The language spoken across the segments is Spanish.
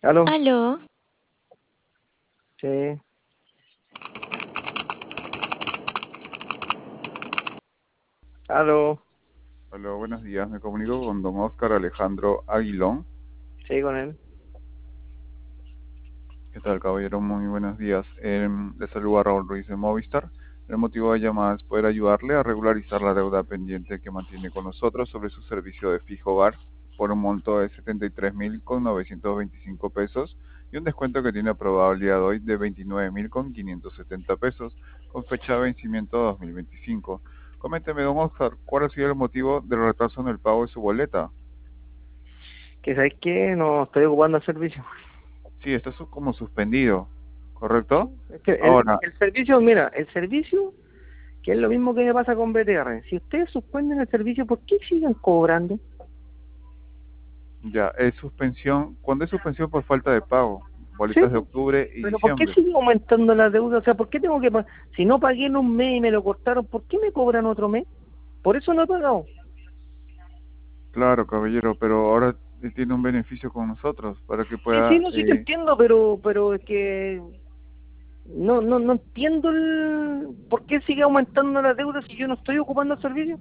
¿Aló? Aló, Sí, aló. Hola, buenos días. Me comunico con don Oscar Alejandro Aguilón. Sí, con él. ¿Qué tal, caballero? Muy buenos días. Le saluda Raúl Ruiz de Movistar. El motivo de llamada es poder ayudarle a regularizar la deuda pendiente que mantiene con nosotros sobre su servicio de fijo hogar por un monto de 73.925 pesos y un descuento que tiene aprobado el día de hoy de 29.570 pesos con fecha de vencimiento 2025. Coménteme, don Oscar, ¿cuál ha sido el motivo del retraso en el pago de su boleta? Que sabes que no estoy ocupando el servicio. Sí, está como suspendido, ¿correcto? Sí, es que Ahora, el servicio, mira, el servicio, que es lo mismo que me pasa con BTR. Si ustedes suspenden el servicio, ¿por qué siguen cobrando? ya, es suspensión. ¿Cuándo es suspensión por falta de pago? Sí, Boletas de pues, octubre y pero ¿por qué diciembre. sigue aumentando la deuda? O sea, ¿por qué tengo que pagar? Si no pagué en un mes y me lo cortaron, ¿por qué me cobran otro mes? Por eso no he pagado. Claro, caballero, pero ahora tiene un beneficio con nosotros para que Sí, sí, pueda... no, sí te entiendo, pero es que no entiendo por qué sigue aumentando la deuda si yo no estoy ocupando el servicio.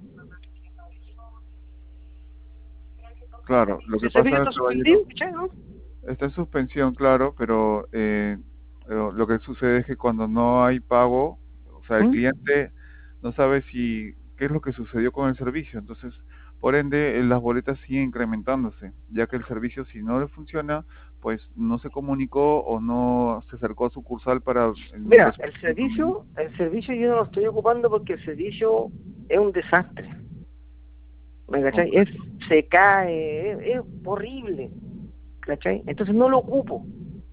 claro, lo Si que el servicio pasa, está caballero, suspendido, ¿cachai, no? está en suspensión, claro, pero lo que sucede es que cuando no hay pago, o sea, el ¿Mm? cliente no sabe si qué es lo que sucedió con el servicio, entonces, por ende, las boletas siguen incrementándose, ya que el servicio, si no le funciona, pues no se comunicó o no se acercó a sucursal para Mira, resolver el inconveniente. el servicio yo no lo estoy ocupando porque el servicio es un desastre. ¿Me cachai? Comprendo, Se cae, es horrible, ¿cachai? Entonces no lo ocupo,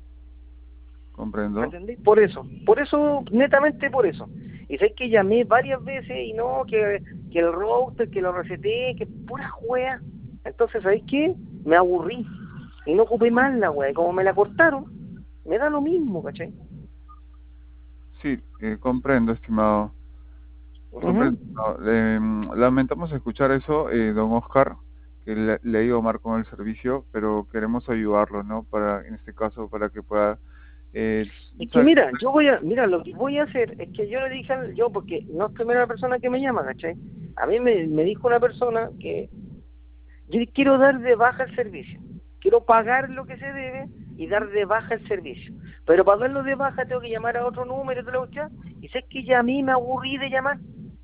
¿me comprendo. entendés? Por eso, netamente por eso. Y sé que llamé varias veces y no, que el router, que lo reseté, que pura juega. Entonces, ¿sabes qué? Me aburrí y no ocupé más la wea. Y como me la cortaron, me da lo mismo, ¿cachai? Sí, comprendo, estimado. Ujú. Comprendo. No, lamentamos escuchar eso, don Oscar, que le ha ido mal con el servicio, pero queremos ayudarlo, ¿no? Para, en este caso, para que pueda, eh, Es que sa- mira, mira, lo que voy a hacer es que yo le dije, yo, porque no es primera persona que me llama, ¿cachai? A mí me dijo una persona que yo quiero dar de baja el servicio, quiero pagar lo que se debe y dar de baja el servicio. Pero para darlo de baja tengo que llamar a otro número, de la cuestión, y sé que ya a mí me aburrí de llamar.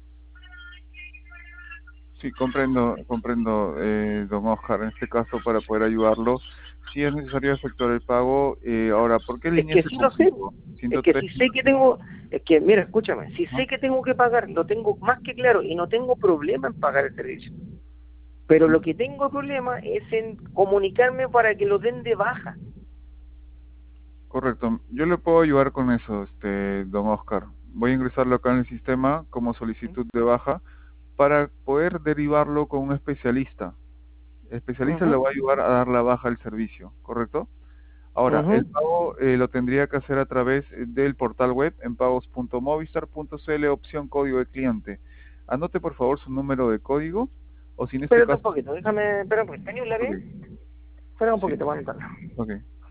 sí, comprendo, don Oscar, en este caso, para poder ayudarlo, sí es necesario efectuar el pago. Ahora, ¿por qué Es línea que se sí lo sé, comunicó? es que 103, si sé que tengo, es que mira, escúchame, si ¿no? sé que tengo que pagar, lo tengo más que claro y no tengo problema en pagar el servicio. Pero lo que tengo problema es en comunicarme para que lo den de baja. Correcto. Yo le puedo ayudar con eso, don Oscar. Voy a ingresarlo acá en el sistema como solicitud de baja para poder derivarlo con un especialista. El especialista le Ujú, va a ayudar a dar la baja al servicio, ¿correcto? Ahora, ujú. el pago lo tendría que hacer a través del portal web en pagos.movistar.cl, opción código de cliente. Anote por favor su número de código, o si en este Espérate un caso... poquito, déjame, espera un poquito, ¿tenía un Ok, lápiz? Espera un sí, poquito, para anotarlo. ok.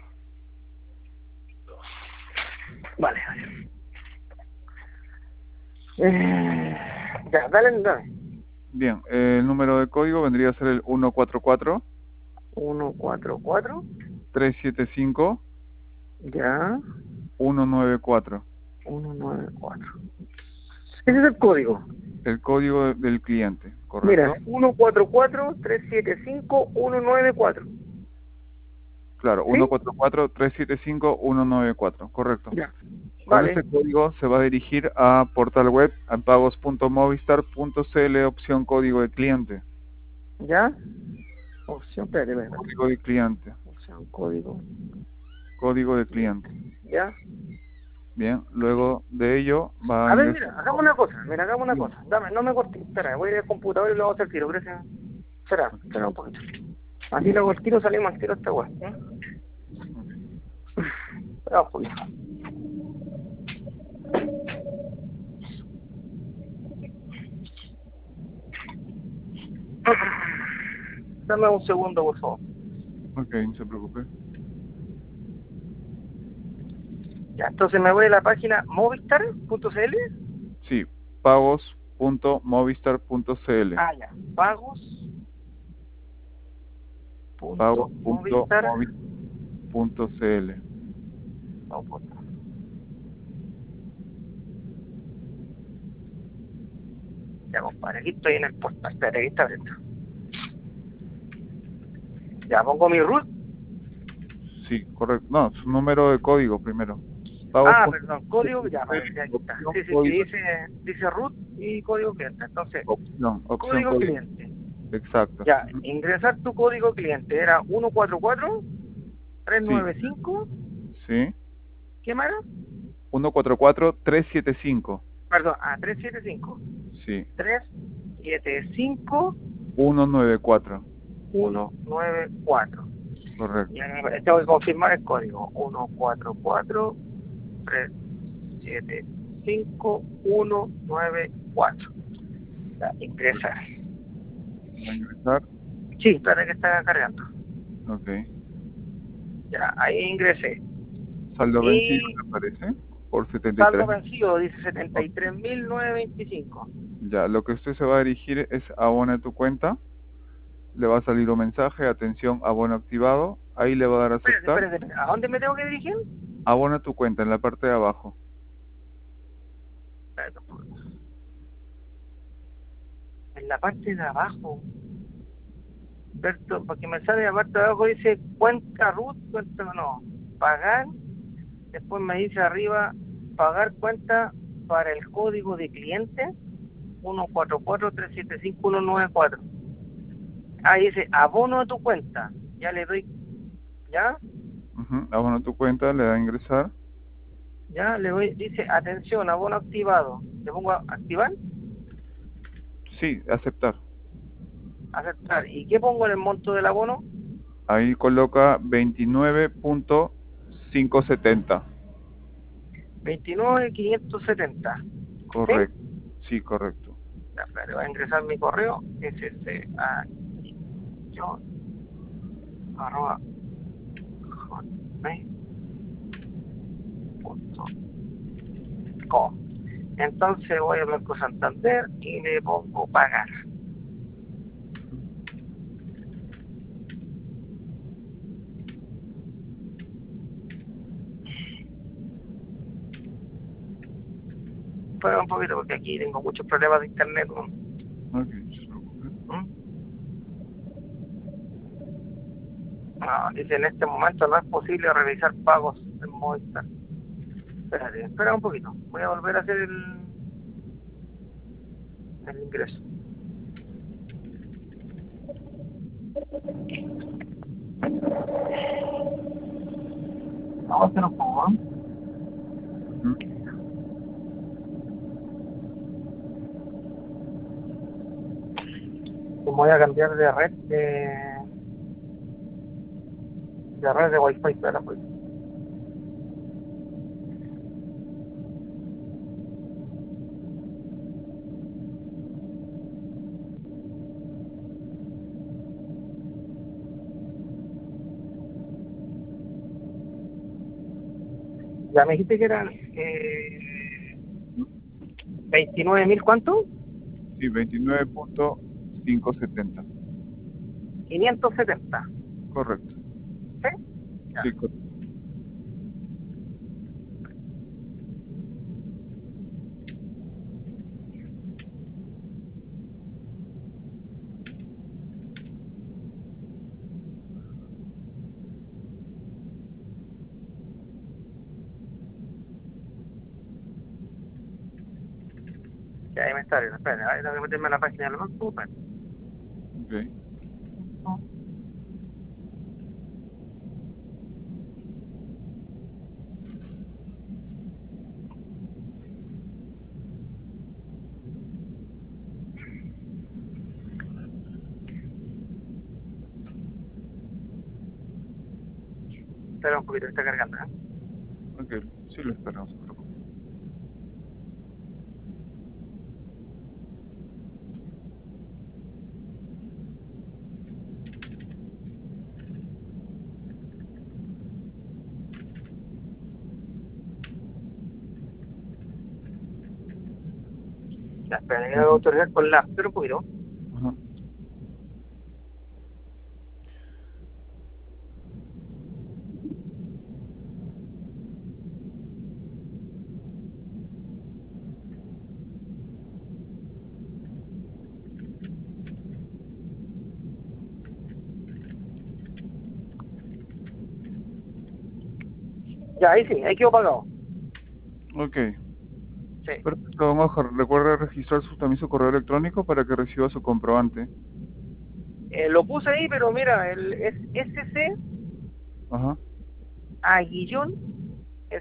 Vale, vale. Ya, dale, dale. Bien, el número de código vendría a ser el 144 144, 375 ya, 194. 194. Ese es el código. El código del cliente, Mira, ¿correcto? 144-375-194. Claro, ¿Sí? 144-375-194, correcto. Ya. Con Vale. este código se va a dirigir a portal web a pagos.movistar.cl, opción código de cliente. ¿Ya? Opción, espérate, espérate. Código de cliente. Opción, código. Código de cliente. ¿Ya? Bien, luego de ello va a A ver, ingresar. mira, hagamos una cosa, mira, hagamos una Bien. cosa. Dame, no me cortes, espera, voy a ir al computador y lo vamos a hacer tiro, gracias. Espera, espera un poquito. Así lo hago el tiro, salimos al tiro esta weá. Espera un poquito. Dame un segundo, por favor. Ok, no se preocupe. Ya, entonces me voy a la página movistar.cl. Sí, pagos.movistar.cl. Ah, ya. Pagos.movistar. Pagos.movistar.cl. No, puta. Ya, compadre, aquí estoy en el portal. Espera, aquí está abriendo. Ya, pongo mi root. Sí, correcto. No, su número de código primero. Ah, perdón, código, ya, Pagos.movistar.cl, ya, aquí está. opción Sí, sí, sí, código, dice root y código cliente. Entonces, opción código código. cliente. Exacto. Ya, Ujú. ingresar tu código cliente. Era 144 Sí, 395. sí. ¿Qué más era? 144375. Perdón, 375. Sí. 375 194. 194. Y Correcto. tengo que confirmar el código. 144375 194. Ya, ingresar. Va a ingresar. Sí, espera que está cargando. Ok. Ya, ahí ingresé. Saldo vencido, Y ¿me parece? Por saldo 73. vencido dice Ok. 73.925. Ya, lo que usted se va a dirigir es abona tu cuenta. Le va a salir un mensaje, atención, abono activado. Ahí le va a dar a Espérate, aceptar. espérate, espérate. ¿A dónde me tengo que dirigir? Abona tu cuenta en la parte de abajo. Espérate, en la parte de abajo. Porque me sale la parte de abajo, dice cuenta root, cuenta no, pagar. Después me dice arriba, pagar cuenta para el código de cliente 144375194. Ahí dice abono a tu cuenta. Ya le doy, ya, Ujú. Abona tu cuenta, le da a ingresar. ya le doy, dice atención, abono activado. Le pongo a activar, Sí, aceptar. aceptar. ¿Y qué pongo en el monto del abono? Ahí coloca 29.570. 29.570. ¿Sí? Correcto. Sí, correcto. Ya, espera, voy a ingresar mi correo. Es yo arroba hotmail.com. Entonces voy a Banco Santander y le pongo pagar. Espera un poquito porque aquí tengo muchos problemas de internet. ¿No? Ok, no se preocupe. No, dice en este momento no es posible realizar pagos en Movistar. Espérate, espera un poquito. Voy a volver a hacer el ingreso. Vamos a hacer un poco, ¿no? Ujú. Voy a cambiar de red de red de Wi-Fi. Espera, pues. Ya me dijiste que eran 29.000, ¿cuánto? Sí, 29.570. 570. Correcto. ¿Sí? Ya. Sí, correcto. Ya ahí me está viendo. Espera, ahí tengo que meterme en la página del banco. Espera. Ok. Espera un poquito, está cargando, ¿eh? Ok, sí lo espero, no se preocupe. Espera, que voy a autorizar con la, pero un poquito. Ajá. Ya, ahí sí, ahí quedó pagado. Ok. Sí. Perfecto, don Oscar. Recuerde registrar también su correo electrónico para que reciba su comprobante. Lo puse ahí, pero mira, es SC Ajá. Aguillón, es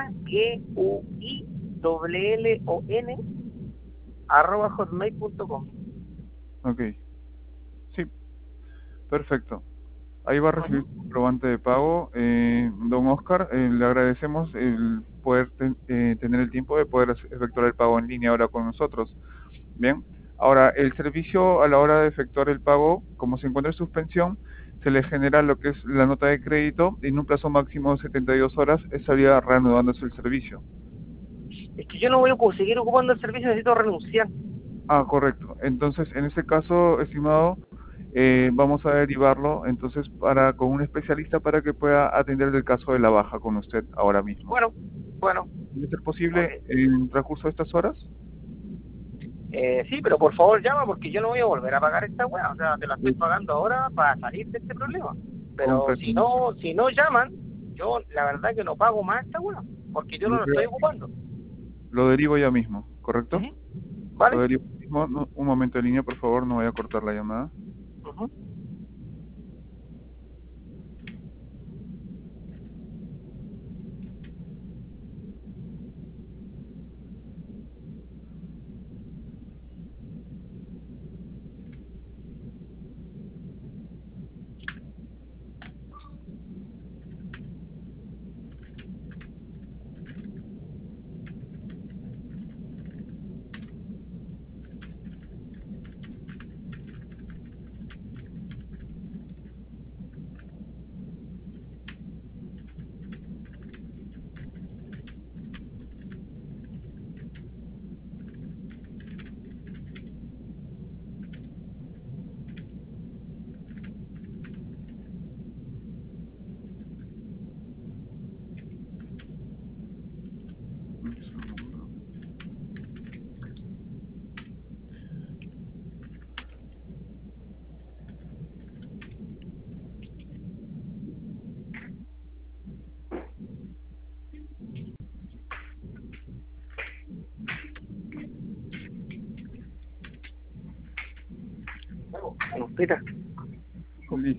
AGUILLON @hotmail.com. Ok. Sí, perfecto. Ahí va a recibir su comprobante de pago. Don Oscar, le agradecemos el poder tener el tiempo de poder efectuar el pago en línea ahora con nosotros. Bien. Ahora, el servicio a la hora de efectuar el pago, como se encuentra en suspensión, se le genera lo que es la nota de crédito y en un plazo máximo de 72 horas estaría reanudándose el servicio. Es que yo no voy a seguir ocupando el servicio, necesito renunciar. Ah, correcto. Entonces, en este caso, estimado, vamos a derivarlo entonces con un especialista para que pueda atender el caso de la baja con usted ahora mismo. Bueno, bueno, ¿Puede ser ok. posible en el transcurso de estas horas? Sí, pero por favor llama porque yo no voy a volver a pagar esta weá. O sea, te la estoy Sí, pagando ahora para salir de este problema. Pero completamente. si no llaman, yo la verdad que no pago más esta weá porque yo no Lo, lo estoy que- ocupando. lo derivo ya mismo, ¿correcto? Ujú. Lo ¿Vale? derivo ya mismo. Un momento en línea, por favor, no voy a cortar la llamada. Ujú. Un segundo. Bueno, Peter. Listo.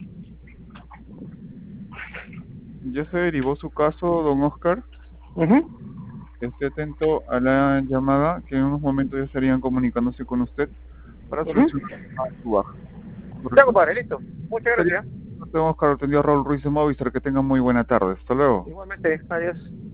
Ya se derivó su caso, don Oscar. Ujú. Esté atento a la llamada que en unos momentos ya estarían comunicándose con usted para Ujú. solucionar su baja. Ya, ¿Correcto? compadre, listo. Muchas Sería, gracias. don Oscar, atendió a Raúl Ruiz de Movistar. Que tengan muy buena tarde. Hasta luego. Igualmente, adiós.